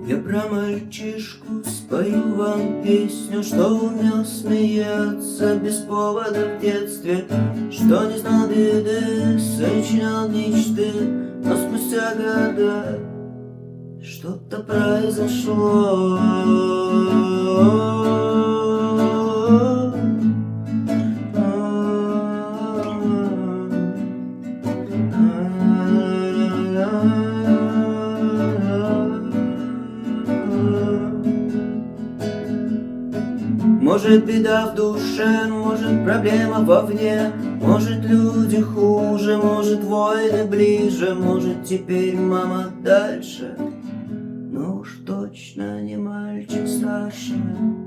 Я про мальчишку спою вам песню, что умел смеяться без повода в детстве, что не знал беды, сочинял мечты, но спустя года что-то произошло. Может, беда в душе, может, проблема вовне, может, люди хуже, может, войны ближе, может, теперь мама дальше, но уж точно не мальчик старше.